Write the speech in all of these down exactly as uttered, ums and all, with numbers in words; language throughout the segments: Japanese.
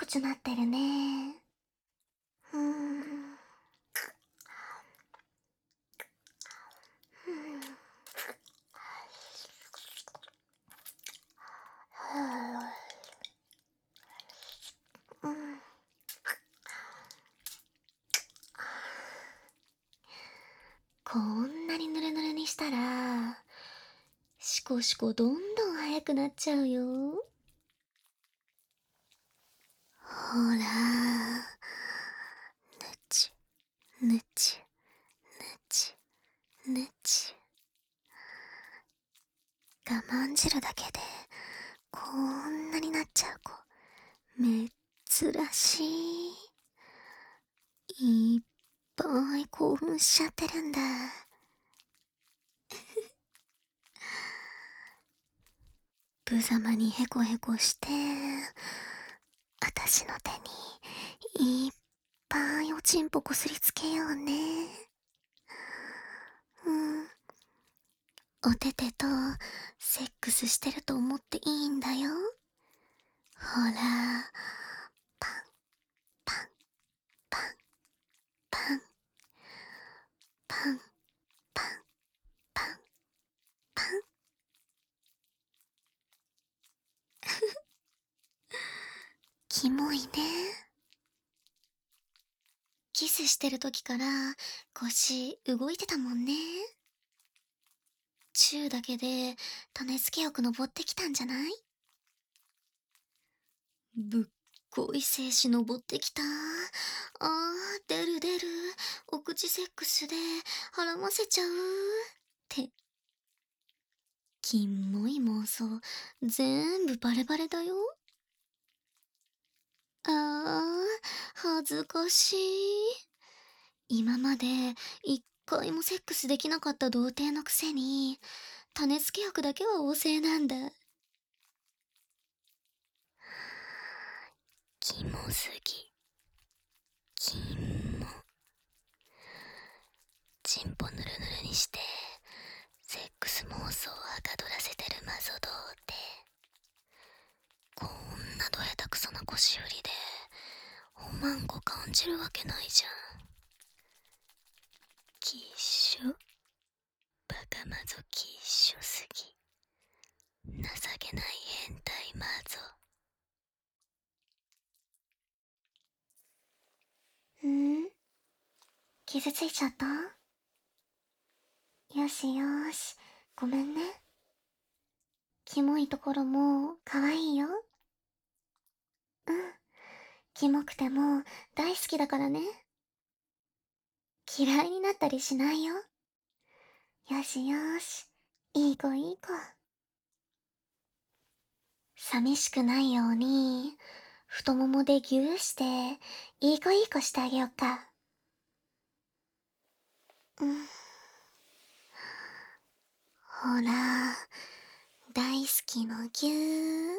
くちなってるね。うーん。うん。うん。こんなにぬるぬるにしたら、しこしこどんどん速くなっちゃうよ。ほら、ぬち、ぬち、ぬち、ぬち。我慢汁だけで、こんなになっちゃう子、めっつらしい。いっぱい興奮しちゃってるんだ。無様にヘコヘコして、あたしの手にいっぱいおちんぽこすりつけようね。うん。おててとセックスしてると思っていいんだよ。ほら、パン、パン、パン、パン、パン、パン、パン、パン。キモいね。キスしてる時から腰動いてたもんね。チューだけで種付けよく登ってきたんじゃない？ぶっこい精子登ってきた。あー、出る出る。お口セックスで腹ませちゃう。って、キモい妄想、全部バレバレだよ。あー、恥ずかしい。今まで一回もセックスできなかった童貞のくせに、種付け薬だけは旺盛なんだ。キモすぎ。キモ。チンポぬるぬるにして、セックス妄想をはかどらせてるマゾ童貞。こんなどやたくそな腰振りで、おまんこ感じるわけないじゃん。きっしょ。バカマゾきっしょすぎ。情けない変態マゾ。ん？傷ついちゃった？よしよーし、ごめんね。キモいところも可愛いよ。うん。キモくても大好きだからね。嫌いになったりしないよ。よしよーし。いい子いい子。寂しくないように、太ももでギューして、いい子いい子してあげよっか。うん。ほら、大好きのぎゅー。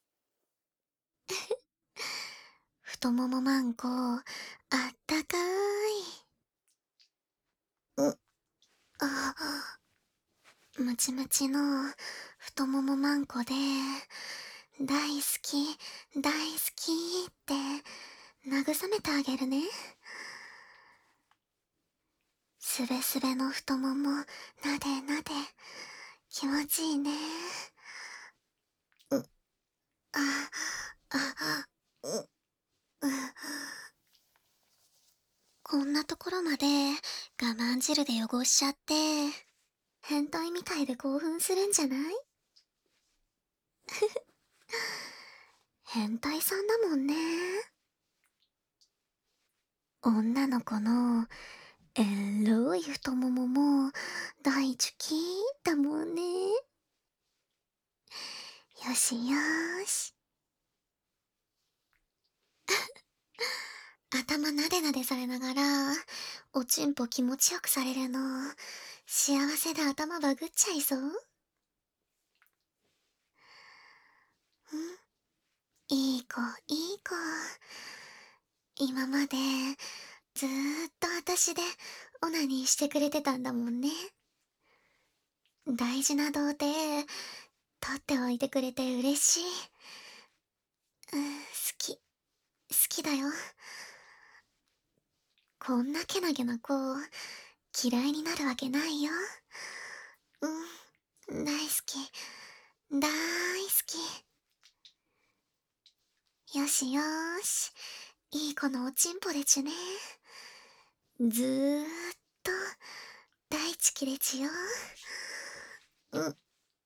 太ももマンコ、あったかーい。う、あ、ムチムチの太ももマンコで、大好き、大好きって慰めてあげるね。すべすべの太もも、なでなで、気持ちいいね。う、あ、あ、う、う、こんなところまで我慢汁で汚しちゃって、変態みたいで興奮するんじゃない？変態さんだもんね。女の子のエロい太ももも大好きだもんね。よしよーし。頭なでなでされながら、おちんぽ気持ちよくされるの、幸せで頭バグっちゃいそう。ん？いい子、いい子。今まで、ずーっと私でオナニーしてくれてたんだもんね。大事な童貞、取っておいてくれて嬉しい。うん、好き。 きだよ。こんなけなげな子を嫌いになるわけないよ。うん、大好き。大好き。よしよーし。いい子のおちんぽでちゅね。ずーっと大好きでちゅよ。うん、うん。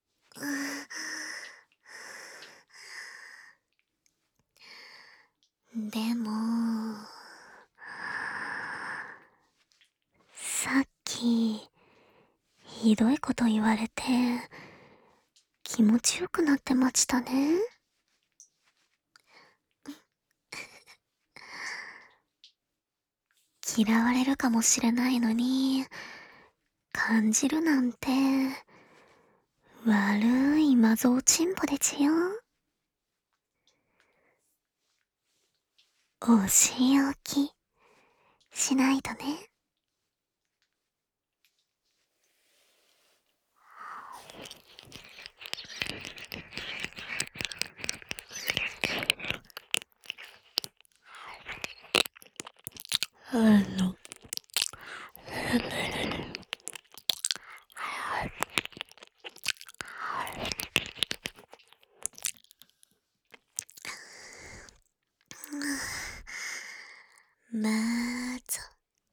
でも、さっき、ひどいこと言われて、気持ちよくなってましたね。嫌われるかもしれないのに、感じるなんて、悪いマゾウチンポでちよ。お仕置き、しないとね。あの、まーぞ。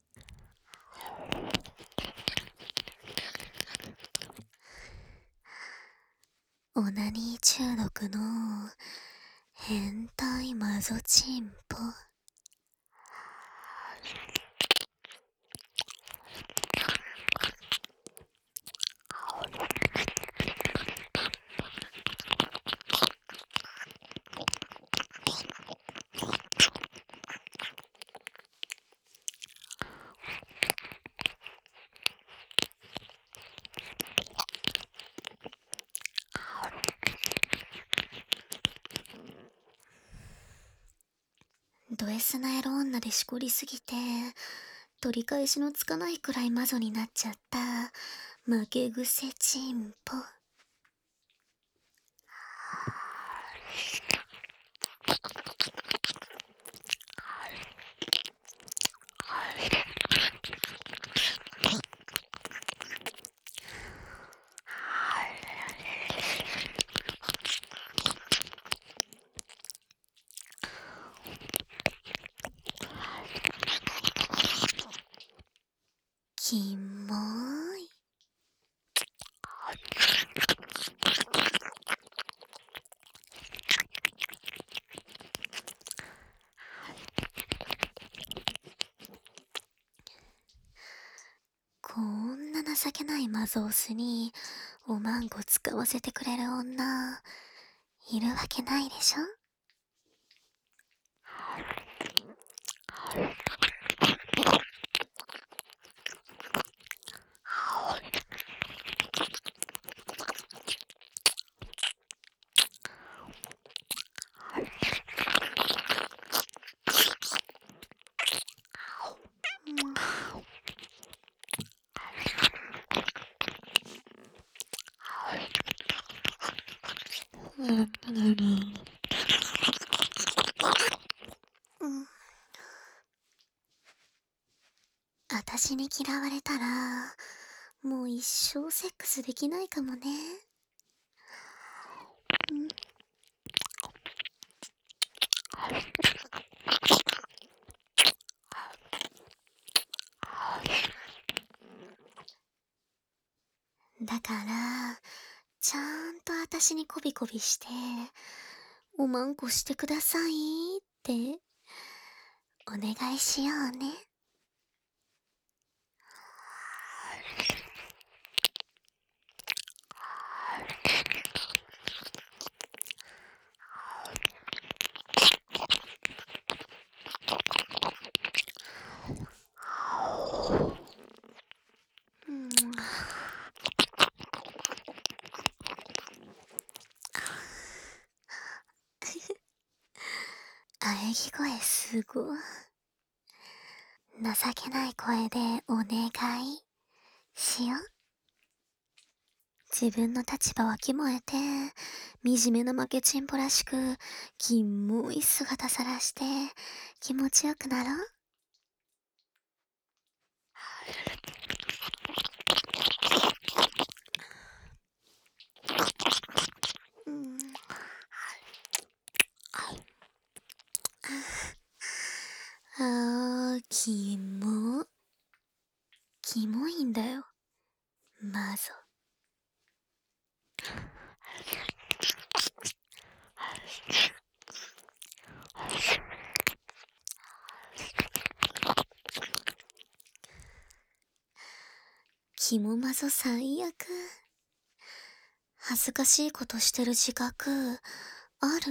オナニー中毒の変態マゾチンポ。ド S なエロ女でしこりすぎて、取り返しのつかないくらいマゾになっちゃった負け癖チンポ。キモーい。こんな情けないマゾウスにおまんこ使わせてくれる女、いるわけないでしょ。うん。あたしに嫌われたら、もう一生セックスできないかもね。だから、ちゃんとあたしにこびこびして、おまんこしてくださいって、お願いしようね。うん。喘ぎ声すごい。情けない声でお願いしよ。 自分の立場わきまえて、惨めな負けちんぽらしく、キモい姿さらして、気持ちよくなろう。うん、あー、キモ。キモいんだよ。まぞ。キモマゾ最悪。恥ずかしいことしてる自覚、ある？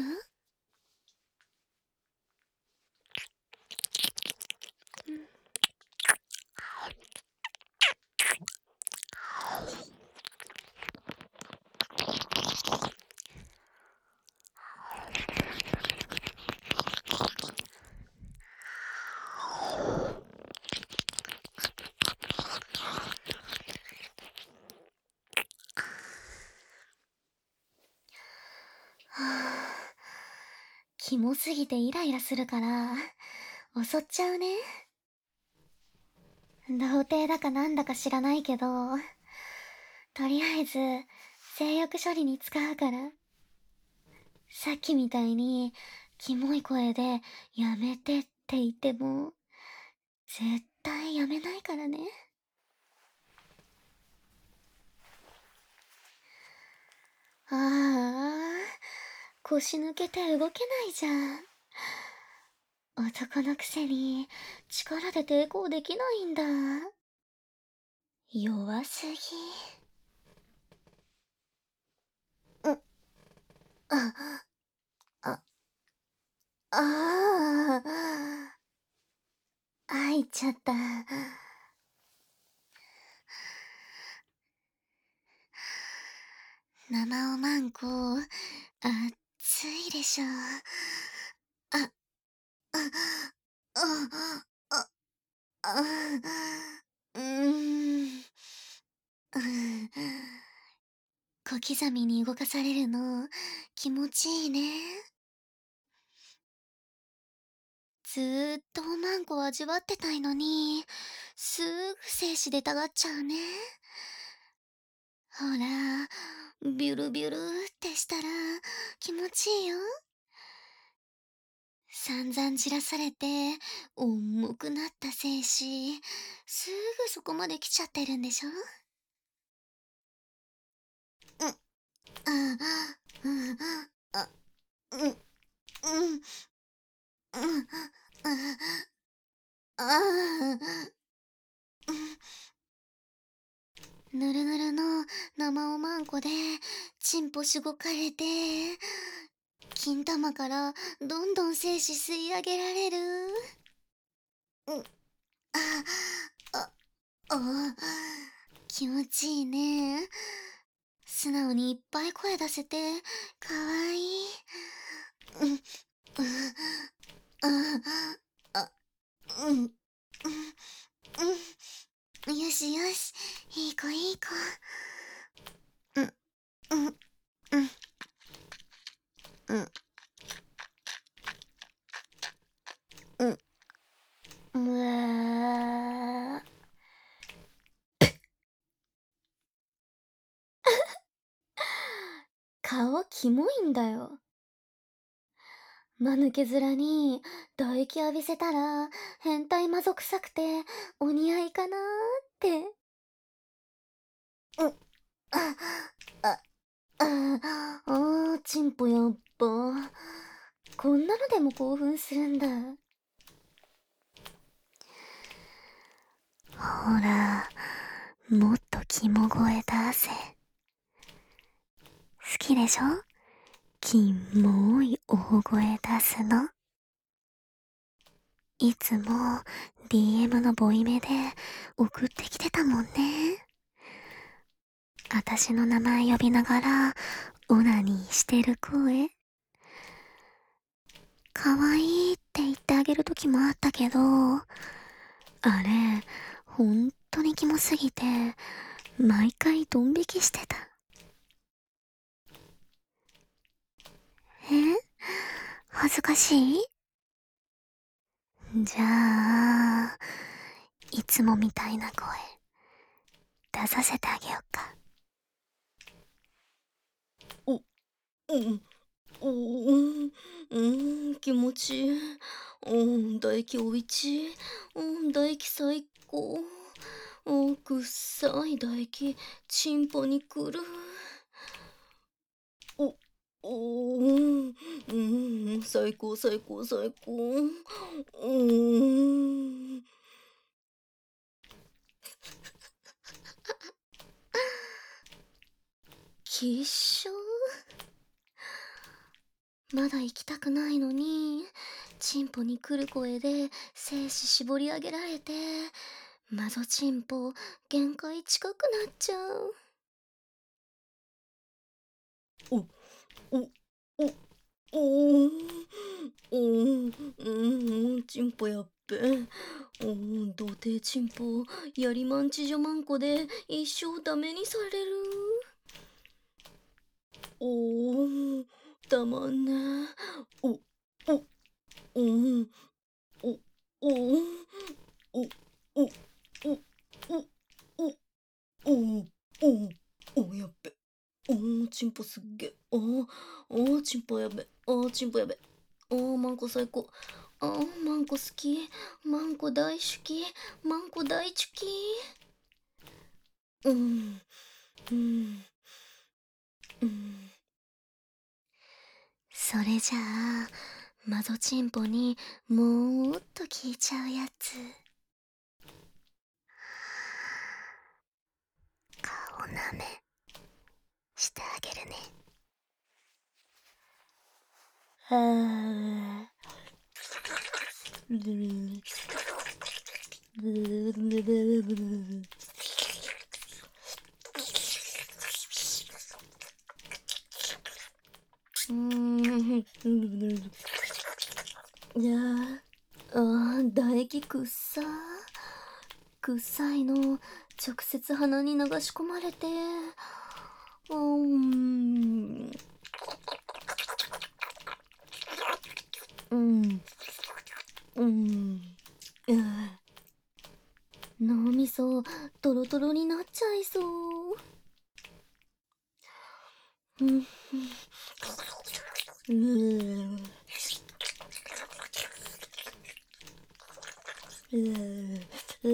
はぁ、キモすぎてイライラするから、襲っちゃうね。童貞だかなんだか知らないけど、とりあえず、性欲処理に使うから。さっきみたいに、キモい声で、やめてって言っても、絶対やめないからね。ああ、腰抜けて動けないじゃん。男のくせに、力で抵抗できないんだ。弱すぎ。うん、あ、あ、ああ、入っちゃった。生おまんこ、熱いでしょ。あ、あ、あ、あ、あ、うーん。うん、小刻みに動かされるの、気持ちいいね。ずーっとおまんこ味わってたいのに、すぐ精子出たがっちゃうね。ほら、ビュルビュルってしたら気持ちいいよ。散々じらされて、重くなった精子、すぐそこまで来ちゃってるんでしょ？うん、あ、うん、あ、うん、うん、うん、あ、あ、ぬるぬるの生おまんこで、チンポしごかれて、金玉からどんどん精子吸い上げられる。うん、あ、あ、あ、気持ちいいね。素直にいっぱい声出せて、かわいい。うん、うん、あ、あ、うん、うん、うん。よしよし。いい子いい子。うん、うん、うん、うん、うん。うわー。顔キモいんだよ。間抜け面に唾液浴びせたら変態魔族臭くてお似合いかなーって。うん、あ、あ、あ、あー、チンポやっぱ。こんなのでも興奮するんだ。ほら、もっとキモ声出せ。好きでしょ？キモい大声出すの。いつも ディーエム のボイメで送ってきてたもんね。あたしの名前呼びながらオナニーしてる声。かわいいって言ってあげる時もあったけど、あれ、ほんとにキモすぎて、毎回ドン引きしてた。 恥ずかしい？じゃあ、いつもみたいな声、出させてあげよっか。 お、うん、おうん、うん、気持ちいい。うん、唾液おいちい。うん、唾液最高。うん、くっさい唾液、チンポにくる。お、おうん、うん、最高最高最高。うん。きっしょまだ行きたくないのに、チンポに来る声で精子絞り上げられて、マゾチンポ限界近くなっちゃう。お、お、お、おー、おー、うん、チンポやっべ。おー、童貞チンポ、やりまんちじょまんこで一生ダメにされる。おー、たまんね。お、お、おん、お、おん、お、お、お、お、お、お、お、お、やっべ。おー、チンポすっげ。おー、おー、チンポやべ。おー、チンポやべ。おー、マンコ最高。あー、マンコ好き。マンコ大好き。マンコ大好き。うん、うん、うん。 それじゃあ、マゾチンポにもーっと聞いちゃうやつ。顔なめしてあげるね。 はー。うーん。いやー、あー、唾液くっさー。くっさいの、直接鼻に流し込まれて、うーん、うん、うん、うん。脳みそ、トロトロになっちゃいそう。うん、うん、うん、うん、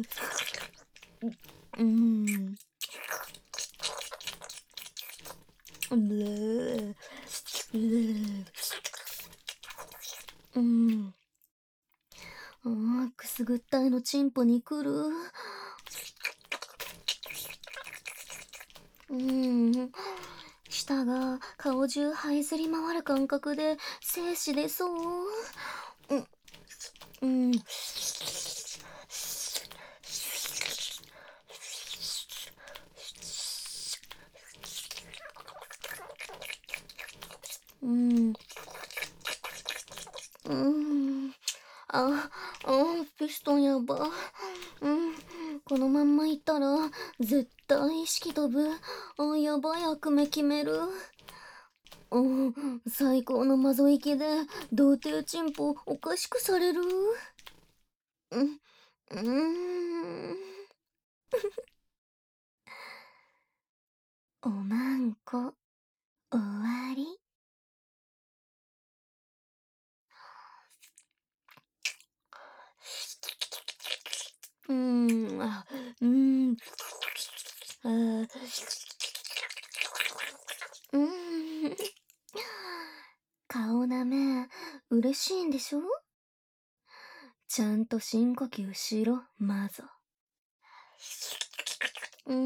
うん、うん、うん。ああ、くすぐったいのチンポに来る。うん。舌が顔中這いずり回る感覚で精子出そう。うん。うん。うん。うん。あ、あ、ピストンやば。うん。このまんまいったら、絶対意識飛ぶ。あ、やばい悪夢決める。うん、最高のマゾ行きで、童貞チンポおかしくされる。うん、うーん。おまんこ、終わり。うーん、あ、うーん、あー、うーん。顔なめ、嬉しいんでしょ？ちゃんと深呼吸しろ、マゾ。うん。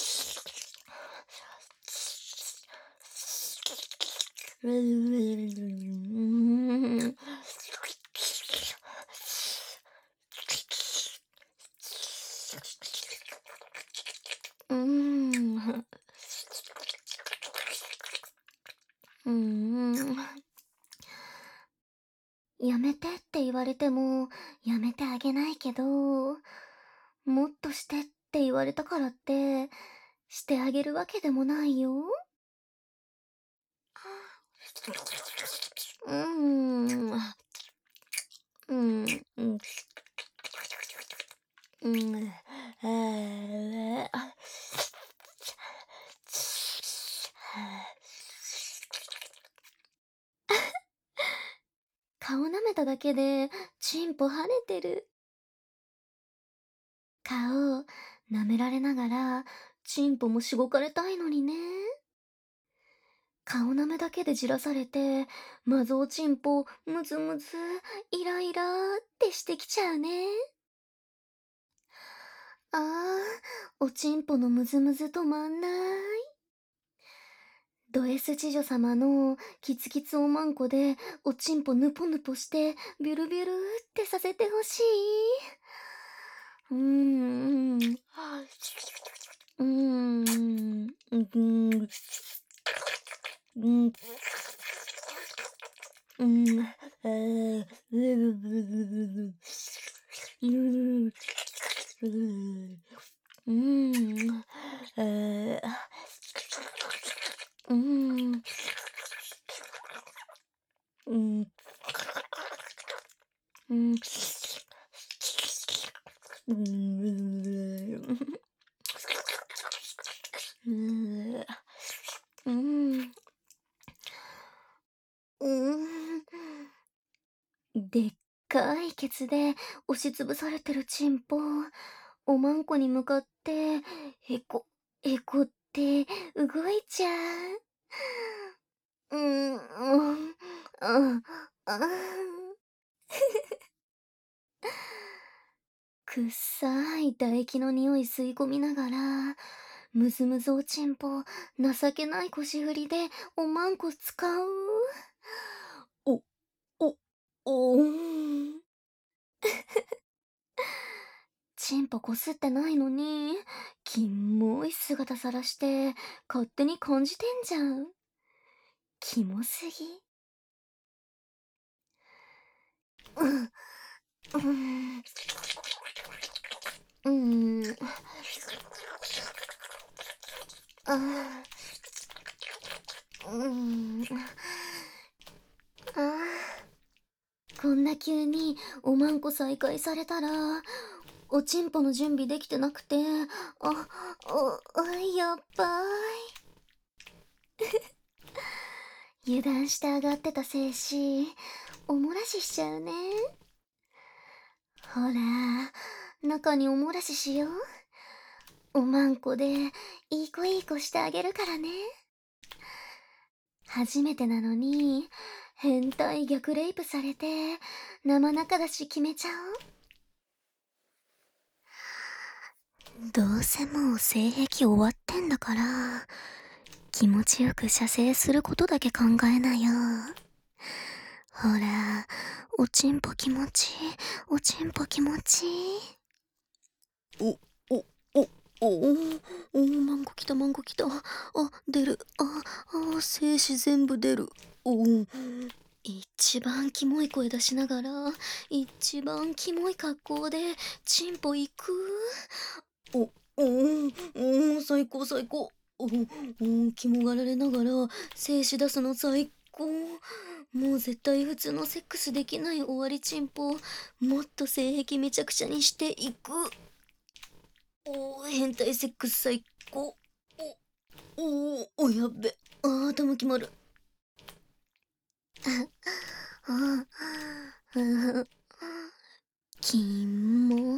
うん。うーん。うーん。やめてって言われても、やめてあげないけど、もっとしてって言われたからって、してあげるわけでもないよ。 うーん。うん、うん、うん、あーあ、顔舐めただけで、チンポ跳ねてる。顔、舐められながら、チンポもしごかれたいのにね。顔舐めだけでじらされて、マゾおちんぽ、ムズムズ、イライラってしてきちゃうね。あー、おちんぽのムズムズ止まんない。ド S 知女様のキツキツおまんこでおちんぽぬぽぬぽしてビュルビュルってさせてほしい。うーん。うーん。うーん。うん。うん。あーうーうんうん。あーうん。うん。うん。うん。うん。うん。うん。でっかいケツで押しつぶされてるチンポ、おまんこに向かって、へこ、へこって動いちゃう。うん、うん、あ、あ、くっさい唾液の匂い吸い込みながら、むずむずおちんぽ、情けない腰振りでおまんこ使う。お、お、おーん。チンポこすってないのに、キモい姿さらして、勝手に感じてんじゃん。キモすぎ。うん、うん、うん、あー、うん、あー。こんな急におまんこ再開されたら、おちんぽの準備できてなくて、あ、お、やっばい。油断して上がってた精子、おもらししちゃうね。ほら、中におもらししよう。おまんこで、いい子いい子してあげるからね。初めてなのに、変態逆レイプされて、生中だし決めちゃおう。どうせもう性癖終わってんだから、気持ちよく射精することだけ考えなよ。ほら、おちんぽ気持ちいい、おちんぽ気持ちいい。お、お、お、お、お、マンゴ来た、マンゴ来た。あ、出る。あ、あ、精子全部出る。お、一番キモい声出しながら、一番キモい格好で、チンポ行く。お、お、お、最高最高。お、お、肝がられながら、精子出すの最高。もう絶対普通のセックスできない終わりチンポ、もっと性癖めちゃくちゃにしていく。おー、変態セックス最高。お、おー、お、やっべ。あー、頭決まる。あ、あ、あ、キモ。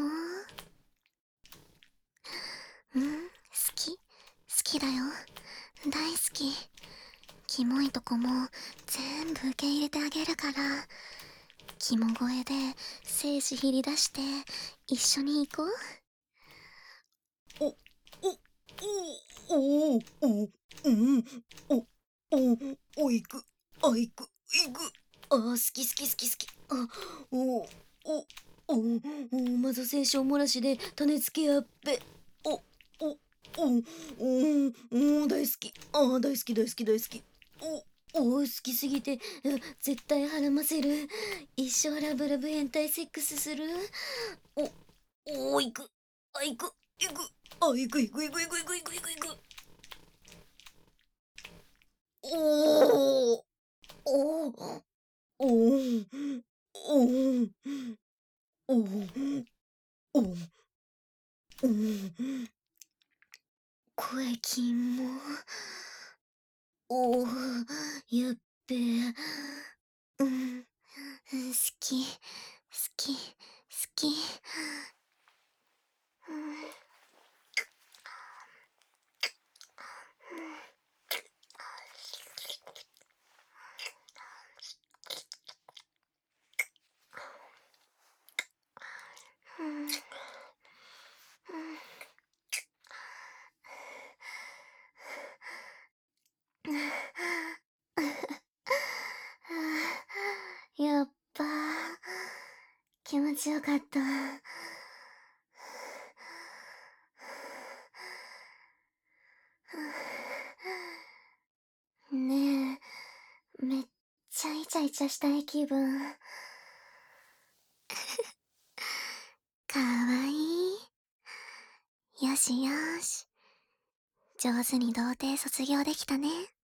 うん、好き好きだよ。大好き。キモいとこも全部受け入れてあげるから。キモ声で精子ひり出して一緒に行こう。お、お、お、お、お、うん、お、お、お、行く、あ、行く、行く、あ、好き好き好き好き、あ、お、お、お、お、まず精子おもらしで種付けやっべ、お、お、お、お、お、大好き、あ、大好き大好き大好き、お、お、好きすぎて、絶対はらませる、一生ラブラブ変態セックスする、お、お、行く、あ、行く、行く、あ、行く行く行く行く行く行く行く行く。おお。 おお、おん、おん、おん、おん、おん。声筋も。おお、やっべえ。うん、好き、好き、好き。うん。うん。うん。やっば気持ちよかった。ねえ、めっちゃイチャイチャしたい気分。かわいい。よしよし。上手に童貞卒業できたね。